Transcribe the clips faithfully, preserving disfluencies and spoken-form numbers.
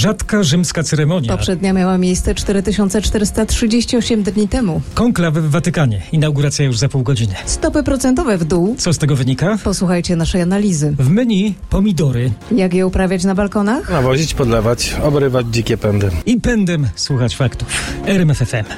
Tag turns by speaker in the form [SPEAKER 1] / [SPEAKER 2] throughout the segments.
[SPEAKER 1] Rzadka rzymska ceremonia.
[SPEAKER 2] Poprzednia miała miejsce cztery tysiące czterysta trzydzieści osiem dni temu.
[SPEAKER 1] Konklawy w Watykanie. Inauguracja już za pół godziny.
[SPEAKER 2] Stopy procentowe w dół.
[SPEAKER 1] Co z tego wynika?
[SPEAKER 2] Posłuchajcie naszej analizy.
[SPEAKER 1] W menu pomidory.
[SPEAKER 2] Jak je uprawiać na balkonach?
[SPEAKER 3] Nawozić, podlewać, obrywać dzikie pędy.
[SPEAKER 1] I pędem słuchać faktów. R M F F M.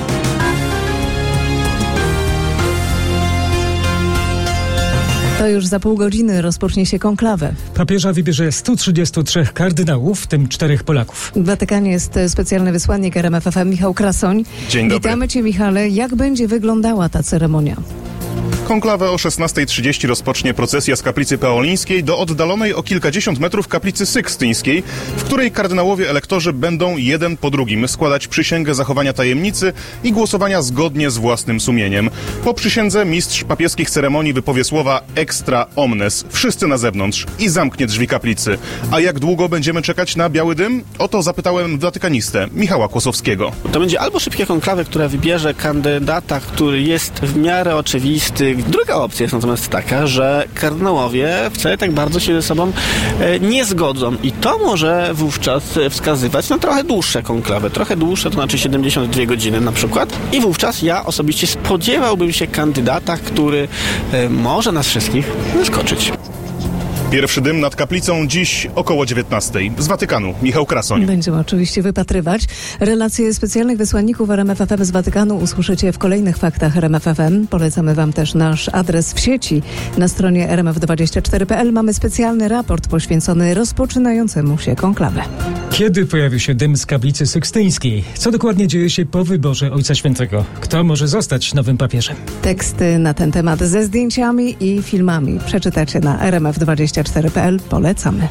[SPEAKER 2] To już za pół godziny rozpocznie się konklawę.
[SPEAKER 1] Papieża wybierze stu trzydziestu trzech kardynałów, w tym czterech Polaków.
[SPEAKER 2] W Watykanie jest specjalny wysłannik R M F F M Michał Krasoń.
[SPEAKER 4] Dzień dobry.
[SPEAKER 2] Witamy Cię, Michale. Jak będzie wyglądała ta ceremonia?
[SPEAKER 4] Konklawę o szesnastej trzydzieści rozpocznie procesja z kaplicy Paolińskiej do oddalonej o kilkadziesiąt metrów kaplicy Sykstyńskiej, w której kardynałowie elektorzy będą jeden po drugim składać przysięgę zachowania tajemnicy i głosowania zgodnie z własnym sumieniem. Po przysiędze mistrz papieskich ceremonii wypowie słowa extra omnes, wszyscy na zewnątrz, i zamknie drzwi kaplicy. A jak długo będziemy czekać na biały dym? O to zapytałem watykanistę Michała Kłosowskiego.
[SPEAKER 3] To będzie albo szybkie konklawy, które wybierze kandydata, który jest w miarę oczywisty. Druga opcja jest natomiast taka, że kardynałowie wcale tak bardzo się ze sobą e, nie zgodzą i to może wówczas wskazywać na trochę dłuższe konklawy. Trochę dłuższe, to znaczy siedemdziesiąt dwie godziny na przykład. I wówczas ja osobiście spodziewałbym się kandydata, który e, może nas wszystkich zaskoczyć.
[SPEAKER 4] Pierwszy dym nad kaplicą dziś około dziewiętnastej. Z Watykanu Michał Krasoń.
[SPEAKER 2] Będziemy oczywiście wypatrywać. Relacje specjalnych wysłanników R M F F M z Watykanu usłyszycie w kolejnych faktach R M F F M. Polecamy Wam też nasz adres w sieci. Na stronie r m f dwadzieścia cztery kropka p l mamy specjalny raport poświęcony rozpoczynającemu się konklawę.
[SPEAKER 1] Kiedy pojawi się dym z kaplicy Sykstyńskiej? Co dokładnie dzieje się po wyborze Ojca Świętego? Kto może zostać nowym papieżem?
[SPEAKER 2] Teksty na ten temat ze zdjęciami i filmami przeczytacie na r m f dwadzieścia cztery kropka p l. Polecamy.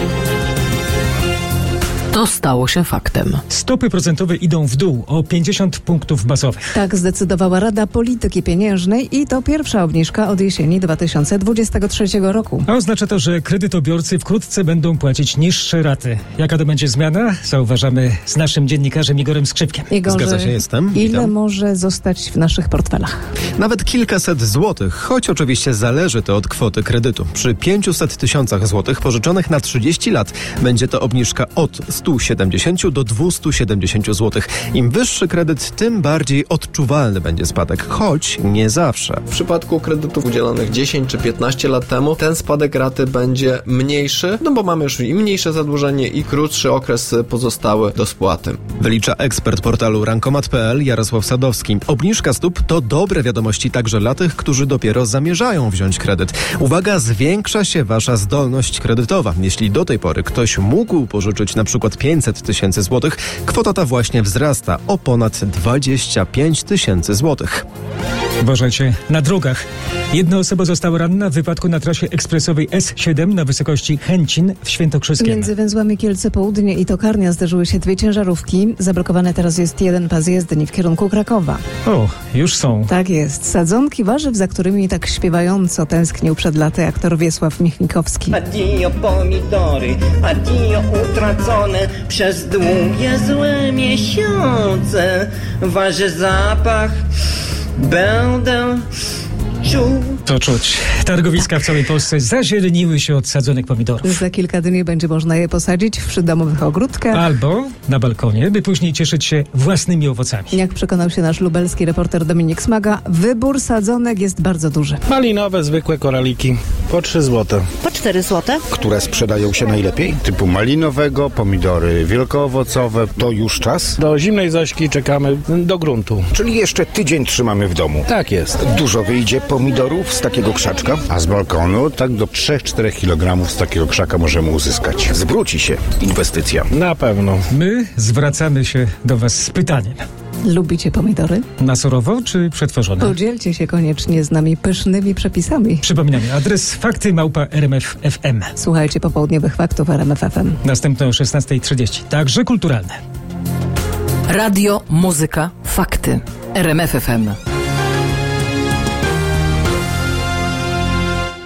[SPEAKER 5] To stało się faktem.
[SPEAKER 1] Stopy procentowe idą w dół o pięćdziesiąt punktów bazowych.
[SPEAKER 2] Tak zdecydowała Rada Polityki Pieniężnej i to pierwsza obniżka od jesieni dwa tysiące dwudziestego trzeciego roku.
[SPEAKER 1] A oznacza to, że kredytobiorcy wkrótce będą płacić niższe raty. Jaka to będzie zmiana? Zauważamy z naszym dziennikarzem Igorem Skrzypkiem.
[SPEAKER 2] Igorze,
[SPEAKER 6] Zgadza się, jestem.
[SPEAKER 2] Ile
[SPEAKER 6] Witam.
[SPEAKER 2] może zostać w naszych portfelach?
[SPEAKER 6] Nawet kilkaset złotych, choć oczywiście zależy to od kwoty kredytu. Przy pięciuset tysiącach złotych pożyczonych na trzydzieści lat będzie to obniżka od stu siedemdziesięciu do dwustu siedemdziesięciu złotych. Im wyższy kredyt, tym bardziej odczuwalny będzie spadek, choć nie zawsze.
[SPEAKER 7] W przypadku kredytów udzielonych dziesięć czy piętnaście lat temu ten spadek raty będzie mniejszy, no bo mamy już i mniejsze zadłużenie i krótszy okres pozostały do spłaty.
[SPEAKER 6] Wylicza ekspert portalu rankomat kropka p l Jarosław Sadowski. Obniżka stóp to dobre wiadomości także dla tych, którzy dopiero zamierzają wziąć kredyt. Uwaga, zwiększa się wasza zdolność kredytowa. Jeśli do tej pory ktoś mógł pożyczyć na przykład pięćset tysięcy złotych, kwota ta właśnie wzrasta o ponad dwadzieścia pięć tysięcy złotych.
[SPEAKER 1] Uważajcie na drogach. Jedna osoba została ranna w wypadku na trasie ekspresowej S siedem na wysokości Chęcin w Świętokrzyskiem.
[SPEAKER 2] Między węzłami Kielce Południe i Tokarnia zderzyły się dwie ciężarówki. Zablokowany teraz jest jeden pas jezdni w kierunku Krakowa.
[SPEAKER 1] O, już są.
[SPEAKER 2] Tak jest. Sadzonki warzyw, za którymi tak śpiewająco tęsknił przed laty aktor Wiesław Michnikowski.
[SPEAKER 8] Addio pomidory, addio utracone przez długie złe miesiące. Waży zapach będę czuł.
[SPEAKER 1] To czuć. Targowiska w całej Polsce zazieleniły się od sadzonek pomidorów.
[SPEAKER 2] Za kilka dni będzie można je posadzić w przydomowych ogródkach.
[SPEAKER 1] Albo na balkonie, by później cieszyć się własnymi owocami.
[SPEAKER 2] Jak przekonał się nasz lubelski reporter Dominik Smaga, wybór sadzonek jest bardzo duży.
[SPEAKER 3] Malinowe, zwykłe koraliki. Po trzy złote.
[SPEAKER 9] Po cztery złote.
[SPEAKER 10] Które sprzedają się najlepiej? Typu malinowego, pomidory wielkoowocowe. To już czas?
[SPEAKER 3] Do zimnej Zośki czekamy do gruntu.
[SPEAKER 10] Czyli jeszcze tydzień trzymamy w domu.
[SPEAKER 3] Tak jest.
[SPEAKER 10] Dużo wyjdzie pomidorów z takiego krzaczka? A z balkonu tak do trzy do czterech kilogramów z takiego krzaka możemy uzyskać. Zwróci się inwestycja.
[SPEAKER 3] Na pewno.
[SPEAKER 1] My zwracamy się do was z pytaniem.
[SPEAKER 2] Lubicie pomidory?
[SPEAKER 1] Na surowo czy przetworzone?
[SPEAKER 2] Podzielcie się koniecznie z nami pysznymi przepisami.
[SPEAKER 1] Przypominamy, adres fakty małpa r m f f m.
[SPEAKER 2] Słuchajcie popołudniowych faktów R M F F M.
[SPEAKER 1] Następne o szesnastej trzydzieści. Także kulturalne.
[SPEAKER 5] Radio, muzyka, fakty. R M F F M.